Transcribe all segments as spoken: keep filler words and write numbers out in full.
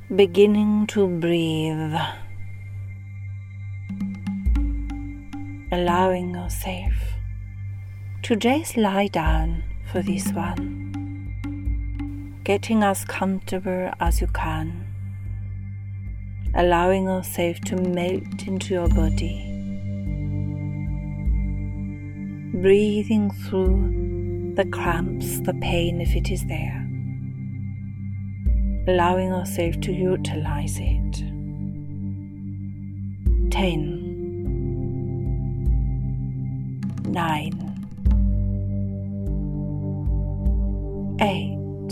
Beginning to breathe, allowing yourself to just lie down for this one, getting as comfortable as you can, allowing yourself to melt into your body, breathing through the cramps, the pain if it is there, allowing yourself to utilize it. Ten, nine, eight,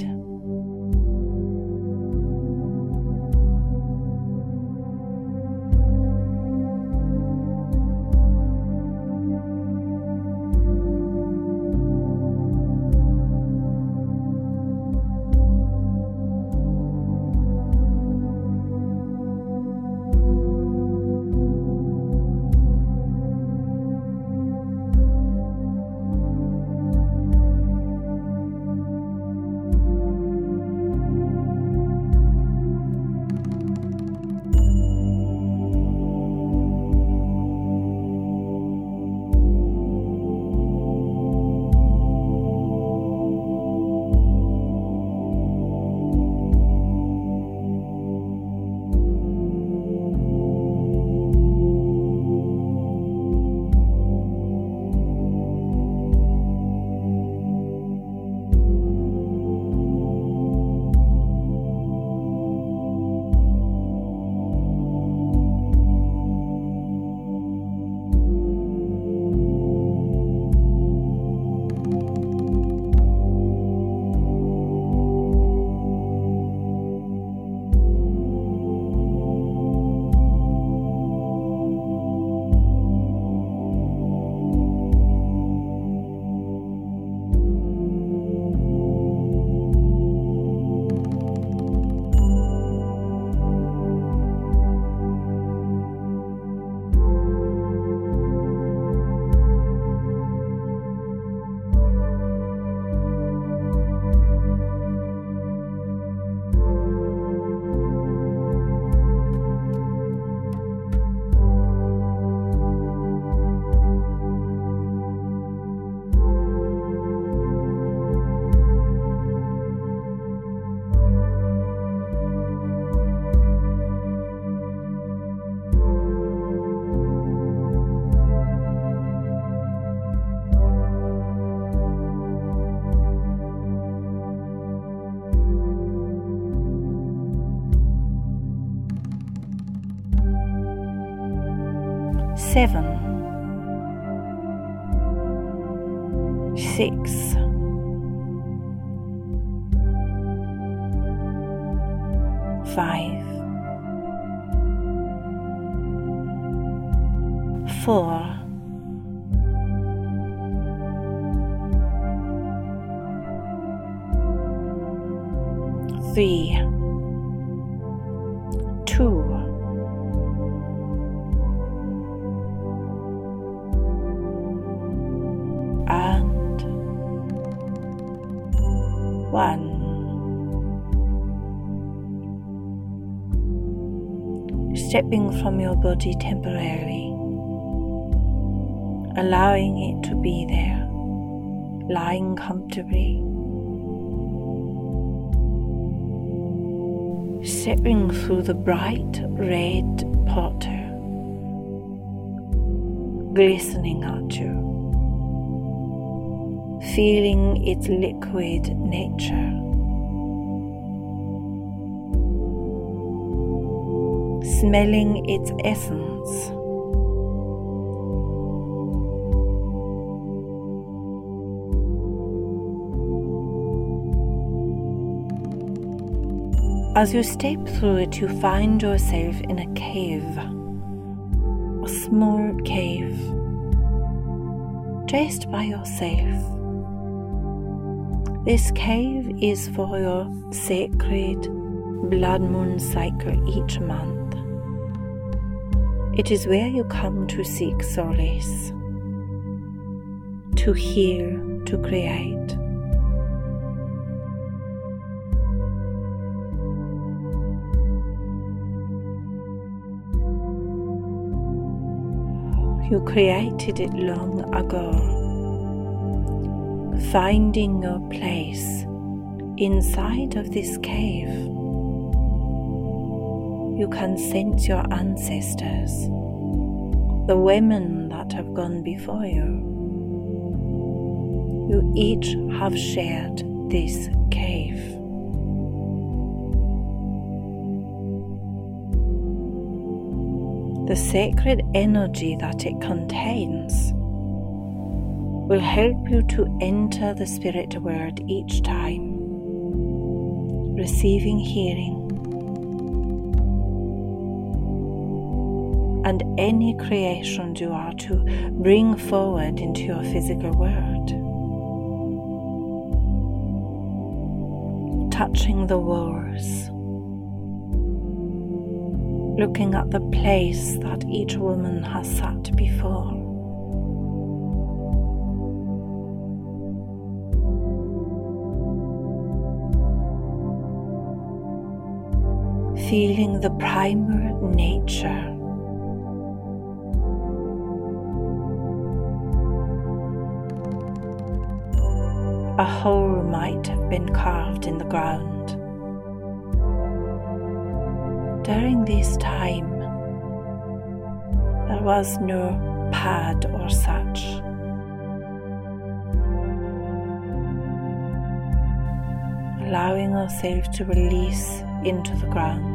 seven, six, five, four, three, two, and one. Stepping from your body temporarily, allowing it to be there, lying comfortably, stepping through the bright red portal, glistening at you, feeling its liquid nature, smelling its essence, as you step through it, you find yourself in a cave, a small cave, just by yourself. This cave is for your sacred blood moon cycle each month. It is where you come to seek solace, to heal, to create. You created it long ago, finding your place inside of this cave. You can sense your ancestors, the women that have gone before you. You each have shared this cave. The sacred energy that it contains will help you to enter the spirit world each time, receiving healing and any creations you are to bring forward into your physical world. Touching the walls, looking at the place that each woman has sat before. Feeling the primal nature. A hole might have been carved in the ground. During this time, there was no pad or such. Allowing yourself to release into the ground.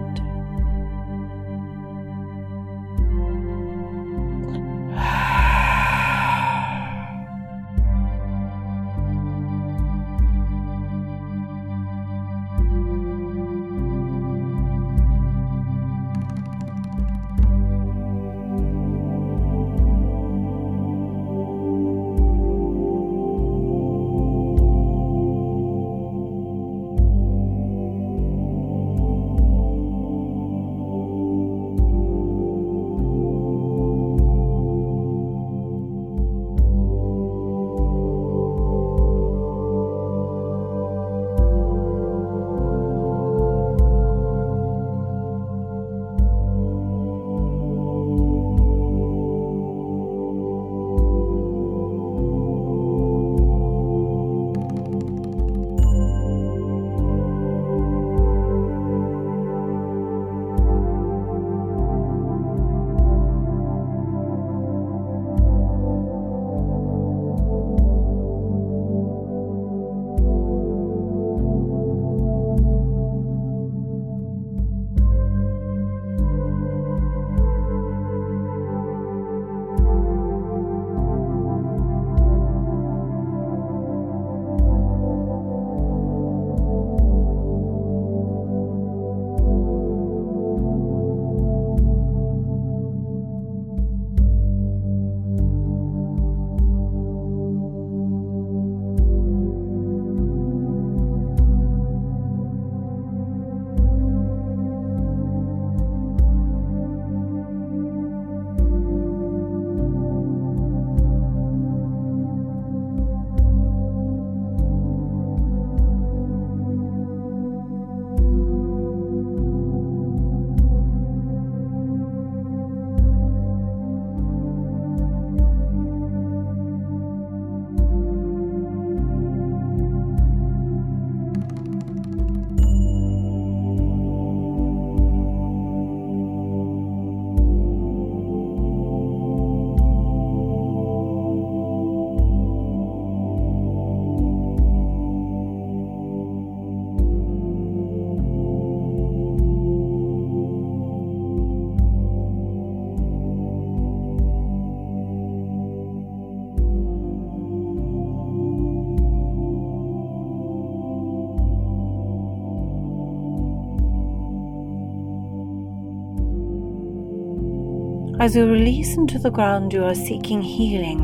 As you release into the ground, you are seeking healing,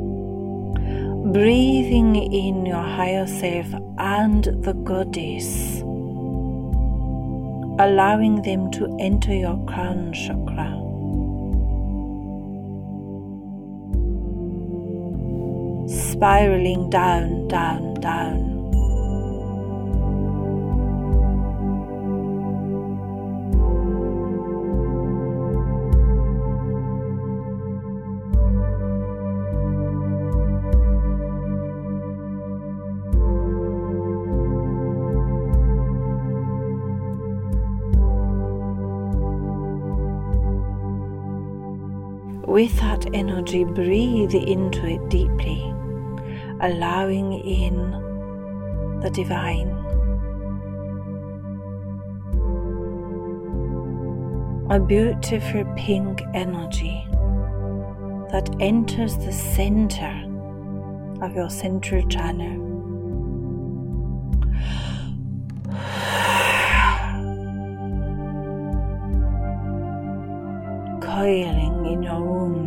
breathing in your higher self and the goddess, allowing them to enter your crown chakra. Spiraling down, down, down. With that energy, breathe into it deeply, allowing in the divine. A beautiful pink energy that enters the center of your central channel. Coiling in your womb,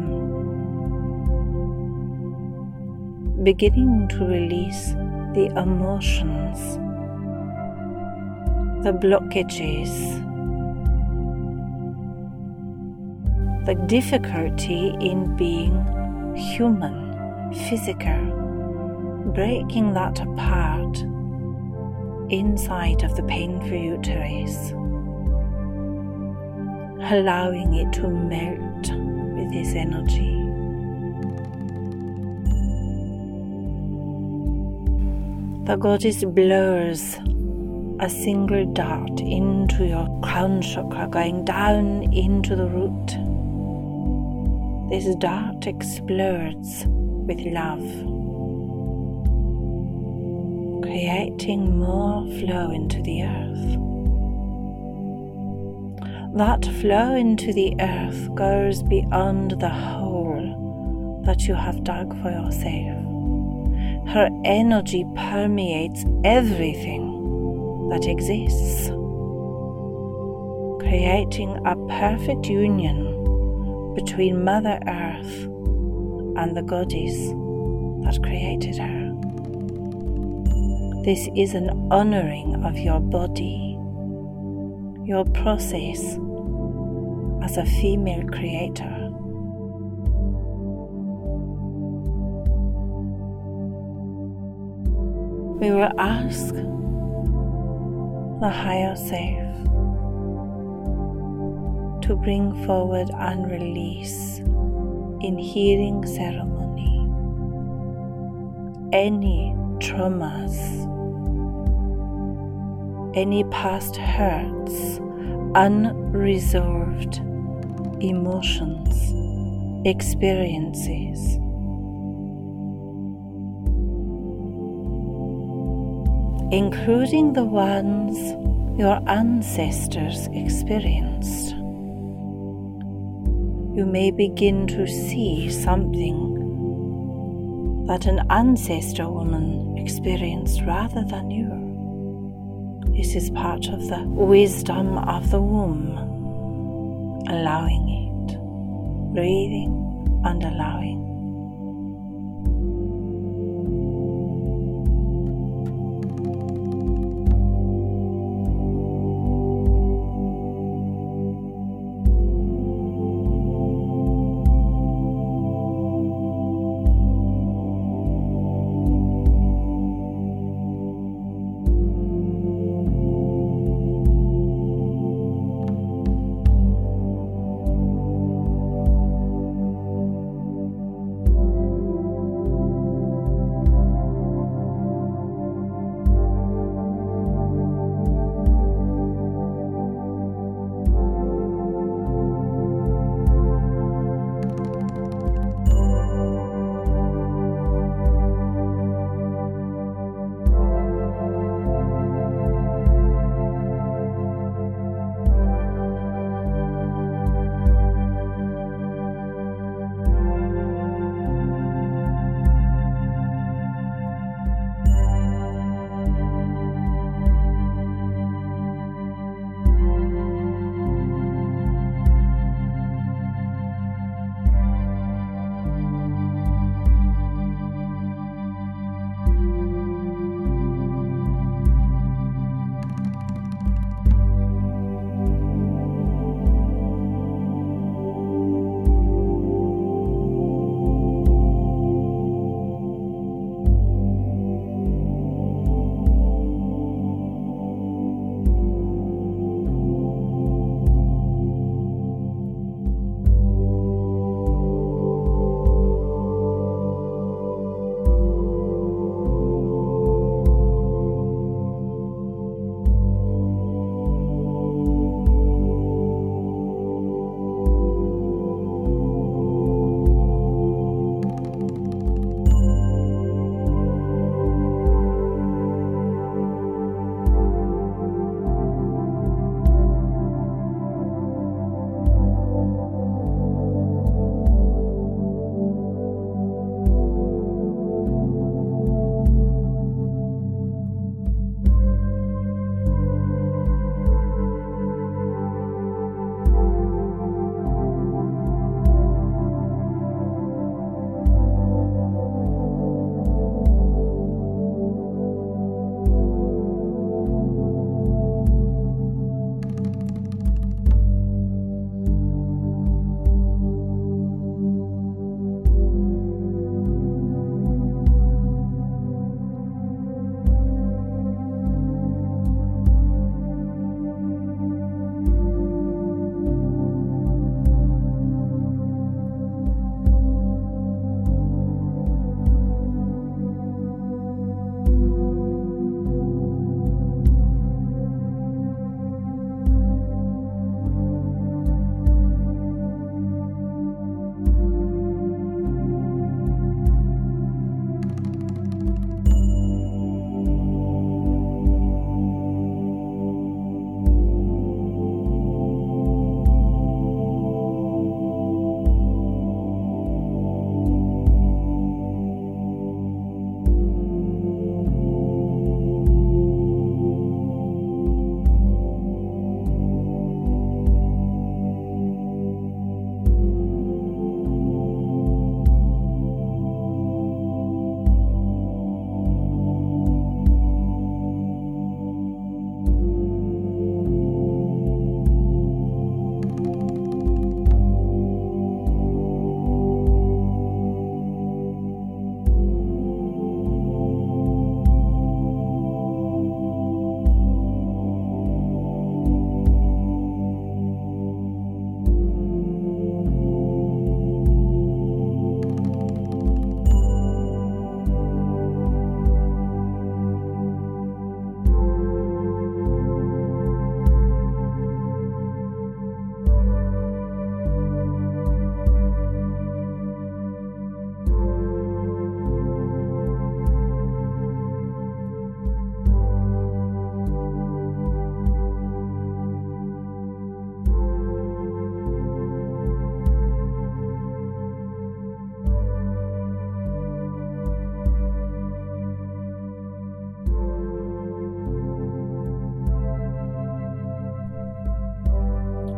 beginning to release the emotions, the blockages, the difficulty in being human, physical, breaking that apart inside of the painful uterus, allowing it to melt with this energy. The goddess blurs a single dart into your crown chakra, going down into the root. This dart explodes with love, creating more flow into the earth. That flow into the earth goes beyond the hole that you have dug for yourself. Her energy permeates everything that exists, creating a perfect union between Mother Earth and the goddess that created her. This is an honoring of your body, your process as a female creator. We will ask the higher self to bring forward and release in healing ceremony any traumas, any past hurts, unresolved emotions, experiences. Including the ones your ancestors experienced. You may begin to see something that an ancestor woman experienced rather than you. This is part of the wisdom of the womb, allowing it, breathing and allowing.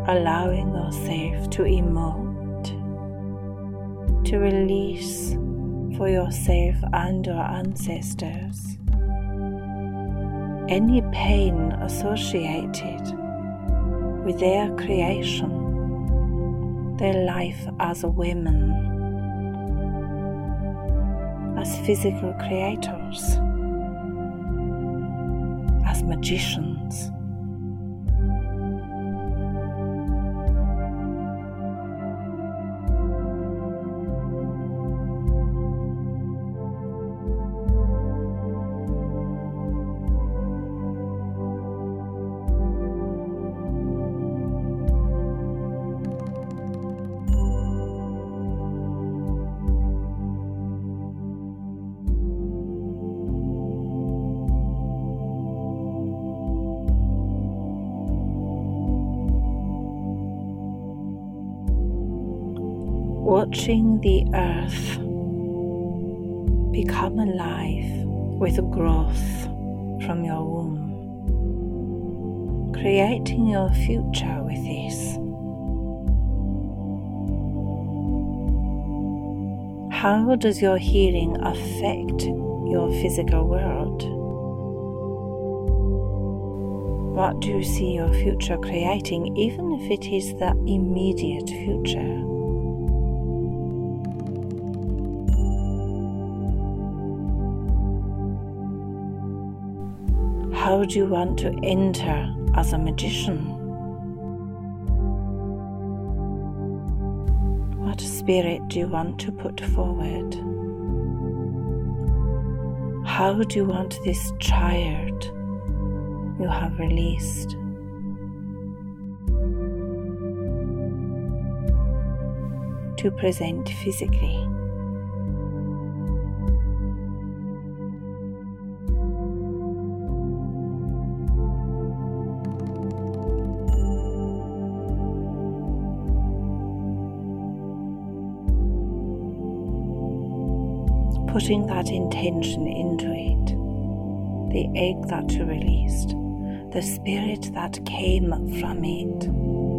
allowing yourself to emote, to release for yourself and your ancestors any pain associated with their creation, their life as women, as physical creators, as magicians. Watching the earth become alive with growth from your womb, creating your future with this. How does your healing affect your physical world? What do you see your future creating, even if it is the immediate future? How do you want to enter as a magician? What spirit do you want to put forward? How do you want this child you have released to present physically? Putting that intention into it, the egg that you released, the spirit that came from it.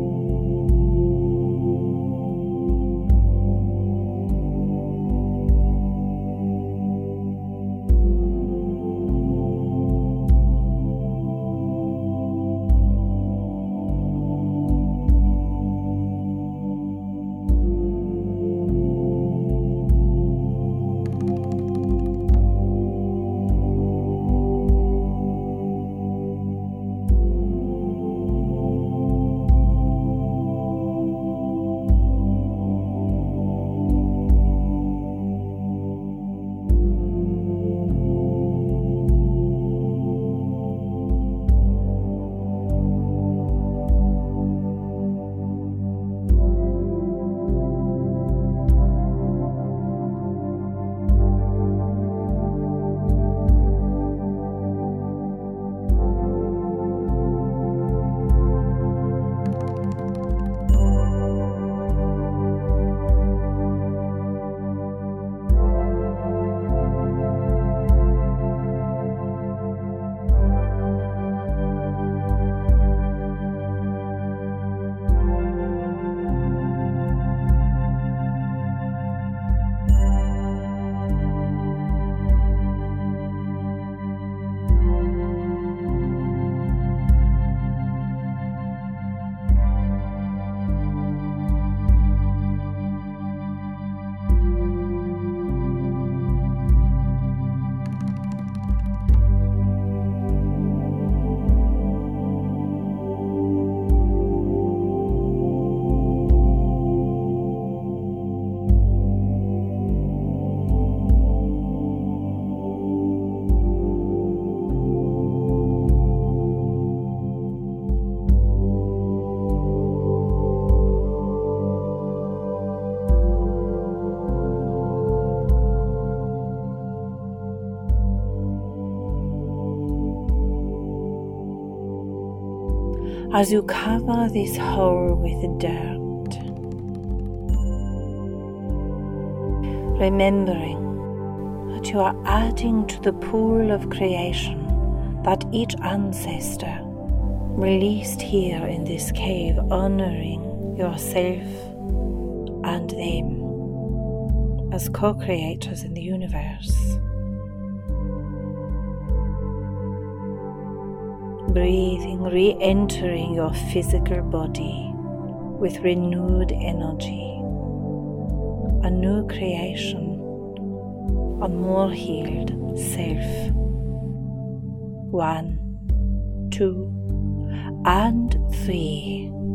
As you cover this hole with dirt, remembering that you are adding to the pool of creation that each ancestor released here in this cave, honoring yourself and them as co-creators in the universe. Breathing, re-entering your physical body with renewed energy, a new creation, a more healed self. One, two, and three.